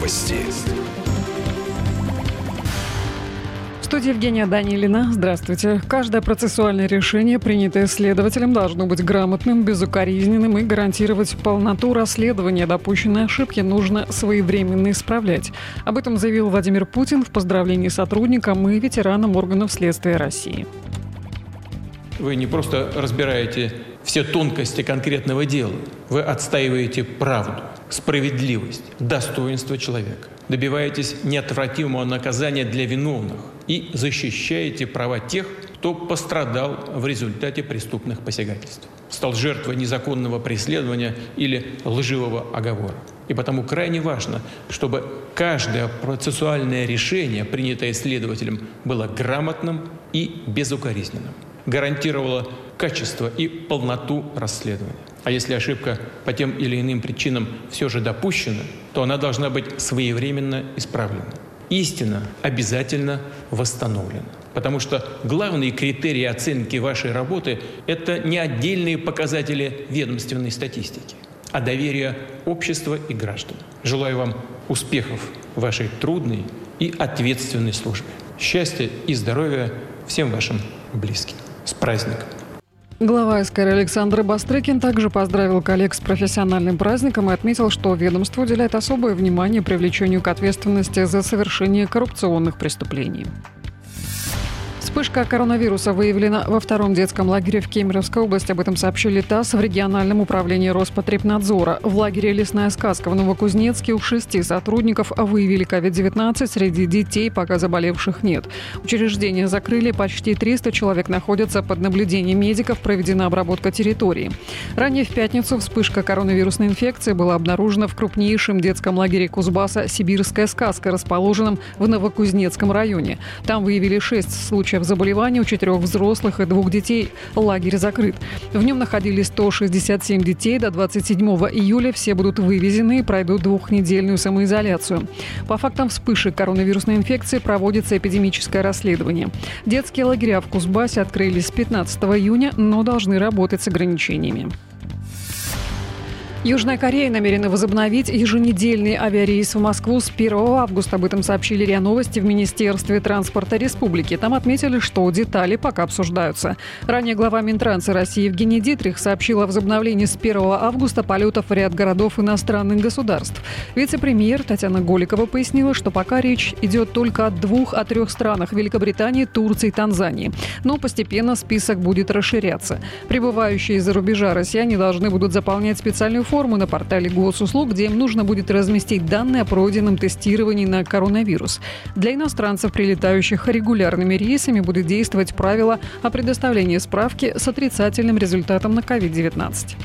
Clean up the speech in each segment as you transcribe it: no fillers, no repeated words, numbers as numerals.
Новости. В студии Евгения Данилина. Здравствуйте. Каждое процессуальное решение, принятое следователем, должно быть грамотным, безукоризненным и гарантировать полноту расследования. Допущенные ошибки нужно своевременно исправлять. Об этом заявил Владимир Путин в поздравлении сотрудникам и ветеранам органов следствия России. Вы не просто разбираете все тонкости конкретного дела. Вы отстаиваете правду, справедливость, достоинство человека. Добиваетесь неотвратимого наказания для виновных и защищаете права тех, кто пострадал в результате преступных посягательств, стал жертвой незаконного преследования или лживого оговора. И потому крайне важно, чтобы каждое процессуальное решение, принятое следователем, было грамотным и безукоризненным, гарантировало качество и полноту расследования. А если ошибка по тем или иным причинам все же допущена, то она должна быть своевременно исправлена. Истина обязательно восстановлена. Потому что главные критерии оценки вашей работы – это не отдельные показатели ведомственной статистики, а доверие общества и граждан. Желаю вам успехов в вашей трудной и ответственной службе. Счастья и здоровья всем вашим близким. С праздником! Глава СКР Александр Бастрыкин также поздравил коллег с профессиональным праздником и отметил, что ведомство уделяет особое внимание привлечению к ответственности за совершение коррупционных преступлений. Вспышка коронавируса выявлена во втором детском лагере в Кемеровской области. Об этом сообщили ТАСС в региональном управлении Роспотребнадзора. В лагере «Лесная сказка» в Новокузнецке у 6 сотрудников выявили COVID-19. Среди детей пока заболевших нет. Учреждение закрыли. Почти 300 человек находятся под наблюдением медиков. Проведена обработка территории. Ранее в пятницу вспышка коронавирусной инфекции была обнаружена в крупнейшем детском лагере Кузбасса «Сибирская сказка», расположенном в Новокузнецком районе. Там выявили 6 случаев заболевания у 4 взрослых и 2 детей. Лагерь закрыт. В нем находились 167 детей. До 27 июля все будут вывезены и пройдут 2-недельную самоизоляцию. По фактам вспышек коронавирусной инфекции проводится эпидемическое расследование. Детские лагеря в Кузбассе открылись с 15 июня, но должны работать с ограничениями. Южная Корея намерена возобновить еженедельный авиарейс в Москву с 1 августа. Об этом сообщили РИА Новости в Министерстве транспорта республики. Там отметили, что детали пока обсуждаются. Ранее глава Минтранса России Евгений Дитрих сообщил о возобновлении с 1 августа полетов в ряд городов иностранных государств. Вице-премьер Татьяна Голикова пояснила, что пока речь идет только о 2-3 странах – Великобритании, Турции и Танзании. Но постепенно список будет расширяться. Прибывающие из-за рубежа россияне должны будут заполнять специальную форму на портале госуслуг, где им нужно будет разместить данные о пройденном тестировании на коронавирус. Для иностранцев, прилетающих регулярными рейсами, будет действовать правило о предоставлении справки с отрицательным результатом на COVID-19.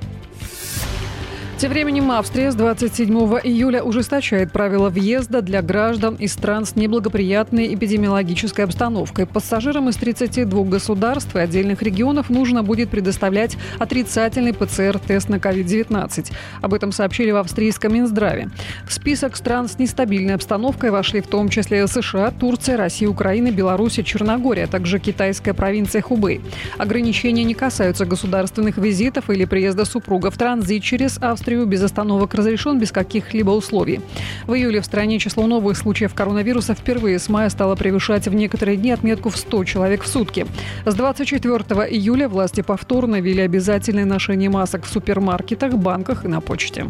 Тем временем Австрия с 27 июля ужесточает правила въезда для граждан из стран с неблагоприятной эпидемиологической обстановкой. Пассажирам из 32 государств и отдельных регионов нужно будет предоставлять отрицательный ПЦР-тест на COVID-19. Об этом сообщили в австрийском Минздраве. В список стран с нестабильной обстановкой вошли в том числе США, Турция, Россия, Украина, Беларусь и Черногория, а также китайская провинция Хубэй. Ограничения не касаются государственных визитов или приезда супругов. Транзит через Австрию без остановок разрешен без каких-либо условий. В июле в стране число новых случаев коронавируса впервые с мая стало превышать в некоторые дни отметку в 100 человек в сутки. С 24 июля власти повторно ввели обязательное ношение масок в супермаркетах, банках и на почте.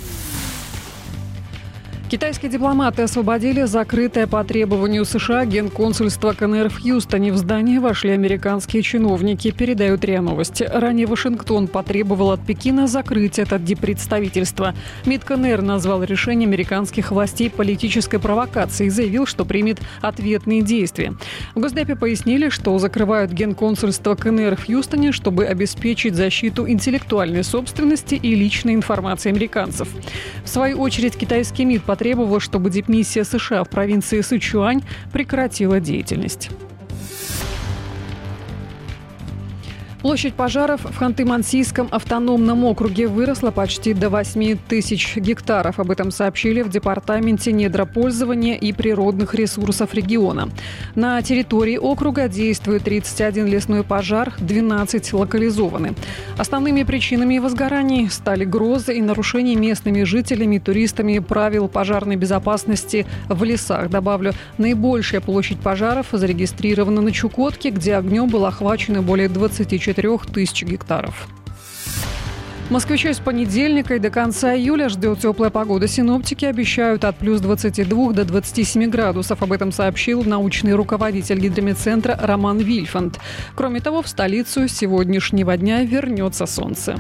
Китайские дипломаты освободили закрытое по требованию США генконсульство КНР в Хьюстоне. В здание вошли американские чиновники, передают РИА Новости. Ранее Вашингтон потребовал от Пекина закрыть это диппредставительство. МИД КНР назвал решение американских властей политической провокацией и заявил, что примет ответные действия. В Госдепе пояснили, что закрывают генконсульство КНР в Хьюстоне, чтобы обеспечить защиту интеллектуальной собственности и личной информации американцев. В свою очередь, китайский МИД потребовал, чтобы дипмиссия США в провинции Сычуань прекратила деятельность. Площадь пожаров в Ханты-Мансийском автономном округе выросла почти до 8 тысяч гектаров. Об этом сообщили в Департаменте недропользования и природных ресурсов региона. На территории округа действует 31 лесной пожар, 12 локализованы. Основными причинами возгораний стали грозы и нарушение местными жителями и туристами правил пожарной безопасности в лесах. Добавлю, наибольшая площадь пожаров зарегистрирована на Чукотке, где огнем было охвачено более 24 тысяч гектаров. Москвичей с понедельника и до конца июля ждет теплая погода. Синоптики обещают от плюс 22 до 27 градусов. Об этом сообщил научный руководитель гидрометцентра Роман Вильфанд. Кроме того, в столицу с сегодняшнего дня вернется солнце.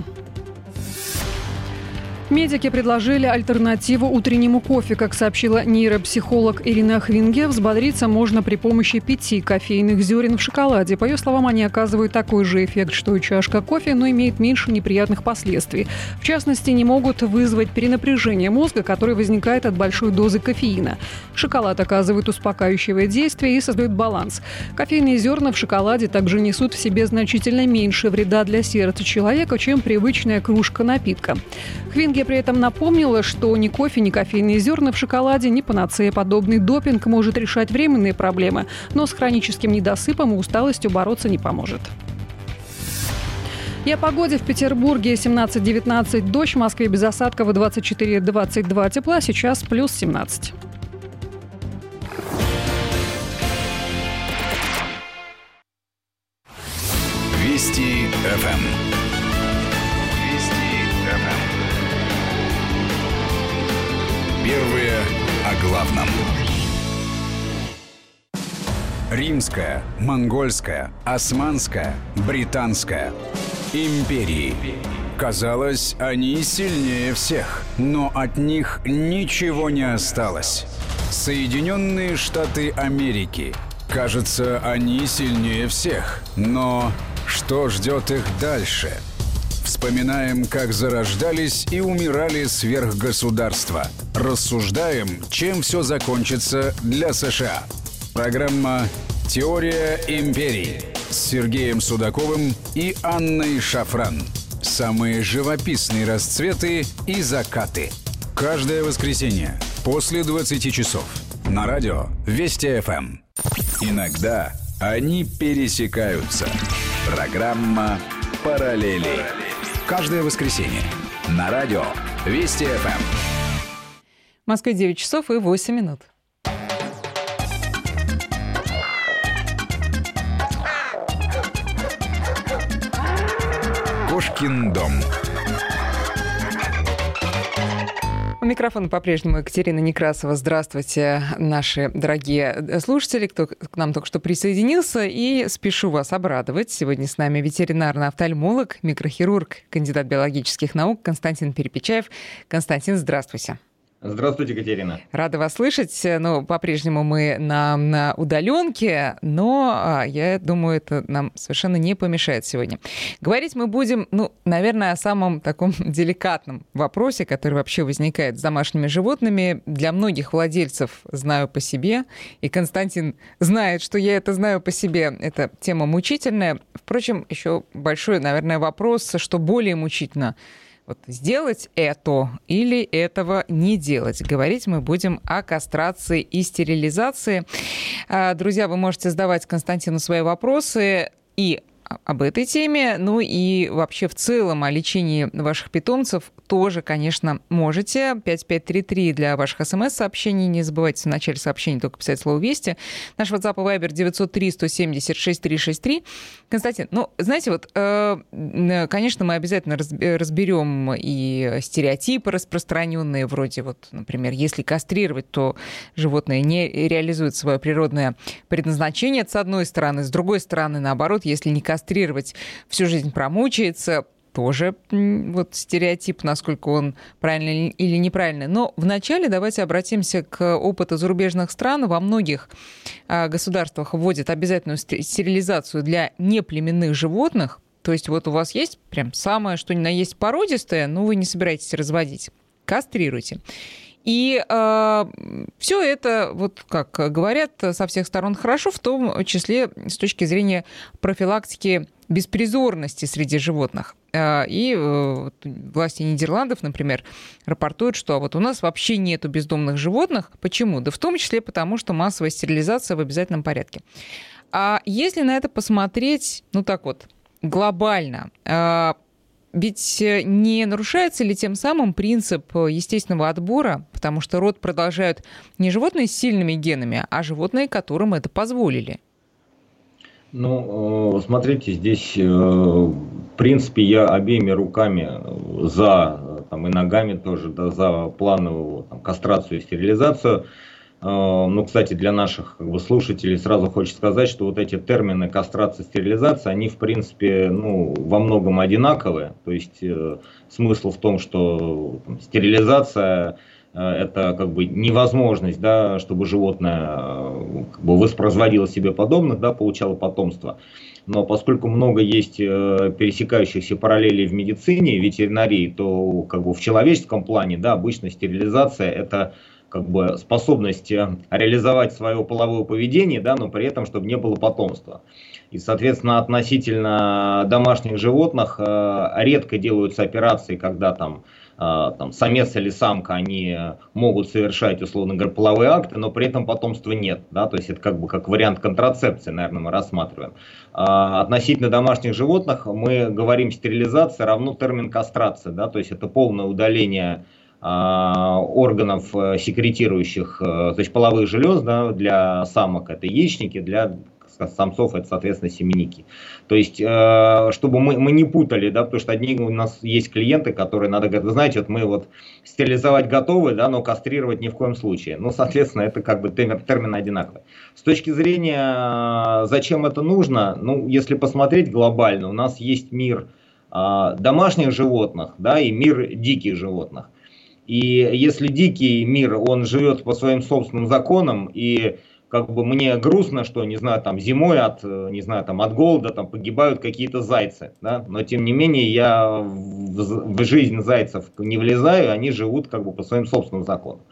Медики предложили альтернативу утреннему кофе. Как сообщила нейропсихолог Ирина Хвинге, взбодриться можно при помощи 5 кофейных зерен в шоколаде. По ее словам, они оказывают такой же эффект, что и чашка кофе, но имеют меньше неприятных последствий. В частности, не могут вызвать перенапряжение мозга, которое возникает от большой дозы кофеина. Шоколад оказывает успокаивающее действие и создает баланс. Кофейные зерна в шоколаде также несут в себе значительно меньше вреда для сердца человека, чем привычная кружка напитка. Хвинге при этом напомнила, что ни кофе, ни кофейные зерна в шоколаде, ни панацея. Подобный допинг может решать временные проблемы, но с хроническим недосыпом и усталостью бороться не поможет. И о погоде. В Петербурге 17-19 дождь, в Москве без осадков 24-22 тепла, сейчас плюс 17. Вести ФМ. Первые о главном. Римская, монгольская, османская, британская. Империи. Казалось, они сильнее всех, но от них ничего не осталось. Соединенные Штаты Америки. Кажется, они сильнее всех, но что ждет их дальше? Вспоминаем, как зарождались и умирали сверхгосударства. Рассуждаем, чем все закончится для США. Программа «Теория империй» с Сергеем Судаковым и Анной Шафран. Самые живописные расцветы и закаты. Каждое воскресенье после 20 часов на радио Вести ФМ. Иногда они пересекаются. Программа «Параллели». Каждое воскресенье на радио Вести ФМ. В Москве 9 часов и 8 минут. Кошкин дом. У микрофона по-прежнему Екатерина Некрасова. Здравствуйте, наши дорогие слушатели, кто к нам только что присоединился. И спешу вас обрадовать. Сегодня с нами ветеринарный офтальмолог, микрохирург, кандидат биологических наук Константин Перепечаев. Константин, здравствуйте. Здравствуйте, Екатерина. Рада вас слышать. Ну, по-прежнему мы на удаленке, но я думаю, это нам совершенно не помешает сегодня. Говорить мы будем, наверное, о самом таком деликатном вопросе, который вообще возникает с домашними животными. Для многих владельцев знаю по себе, и Константин знает, что я это знаю по себе. Это тема мучительная. Впрочем, еще большой, наверное, вопрос, что более мучительно – сделать это или этого не делать. Говорить мы будем о кастрации и стерилизации. Друзья, вы можете задавать Константину свои вопросы и об этой теме, и вообще в целом о лечении ваших питомцев тоже, конечно, можете. 5533 для ваших смс-сообщений. Не забывайте в начале сообщения только писать слово «Вести». Наш WhatsApp и Viber 903-170-6363. Константин, знаете, конечно, мы обязательно разберем и стереотипы распространенные, вроде например, если кастрировать, то животное не реализует свое природное предназначение, это с одной стороны. С другой стороны, наоборот, если не кастрировать, всю жизнь промучается. Тоже стереотип, насколько он правильный или неправильный. Но вначале давайте обратимся к опыту зарубежных стран. Во многих государствах вводят обязательную стерилизацию для неплеменных животных. То есть у вас есть прям самое, что ни на есть породистое, но вы не собираетесь разводить. Кастрируйте. И все это, как говорят, со всех сторон хорошо, в том числе с точки зрения профилактики беспризорности среди животных. И власти Нидерландов, например, рапортуют, что вот у нас вообще нету бездомных животных. Почему? Да в том числе потому, что массовая стерилизация в обязательном порядке. А если на это посмотреть, так вот, глобально, ведь не нарушается ли тем самым принцип естественного отбора, потому что род продолжают не животные с сильными генами, а животные, которым это позволили? Смотрите, здесь, в принципе, я обеими руками за, и ногами тоже, за плановую кастрацию и стерилизацию. Кстати, для наших слушателей сразу хочется сказать, что вот эти термины кастрация, стерилизация, они, в принципе, во многом одинаковые. То есть смысл в том, что стерилизация это невозможность, чтобы животное воспроизводило себе подобных, получало потомство. Но поскольку много есть пересекающихся параллелей в медицине, ветеринарии, то в человеческом плане, обычно стерилизация это способность реализовать свое половое поведение, но при этом, чтобы не было потомства. И, соответственно, относительно домашних животных редко делаются операции, когда самец или самка, они могут совершать, условно говоря, половые акты, но при этом потомства нет. То есть это как вариант контрацепции, наверное, мы рассматриваем. Относительно домашних животных мы говорим стерилизация равно термин кастрация. То есть это полное удаление органов секретирующих, то есть половых желез, для самок это яичники, для самцов это, соответственно, семенники. То есть, чтобы мы не путали, потому что у нас есть клиенты, которые надо говорить, вы знаете, мы стерилизовать готовы, но кастрировать ни в коем случае. Соответственно, это термин одинаковый. С точки зрения, зачем это нужно, если посмотреть глобально, у нас есть мир домашних животных, и мир диких животных. И если дикий мир, он живет по своим собственным законам, и мне грустно, что, зимой от голода погибают какие-то зайцы, но тем не менее я в жизнь зайцев не влезаю, они живут по своим собственным законам.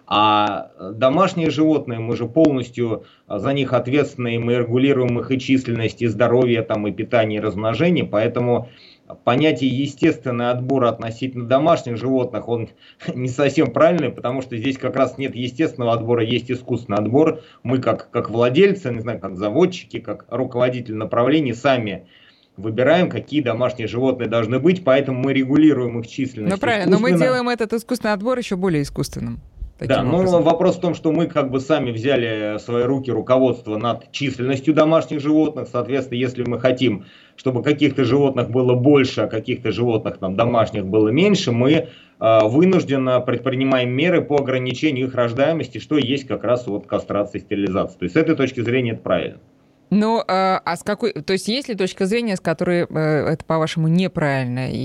А домашние животные, мы же полностью за них ответственны, мы регулируем их и численность, и здоровье, и питание, и размножение, поэтому понятие естественный отбор относительно домашних животных, он не совсем правильный, потому что здесь как раз нет естественного отбора, есть искусственный отбор. Мы как владельцы, как заводчики, как руководители направлений сами выбираем, какие домашние животные должны быть, поэтому мы регулируем их численность. Правильно, но мы делаем этот искусственный отбор еще более искусственным. Но вопрос в том, что мы сами взяли в свои руки руководство над численностью домашних животных. Соответственно, если мы хотим, чтобы каких-то животных было больше, а каких-то животных домашних было меньше, мы вынужденно предпринимаем меры по ограничению их рождаемости, что есть как раз кастрация и стерилизация. То есть с этой точки зрения это правильно. А с какой, то есть есть ли точка зрения, с которой это, по-вашему, неправильно?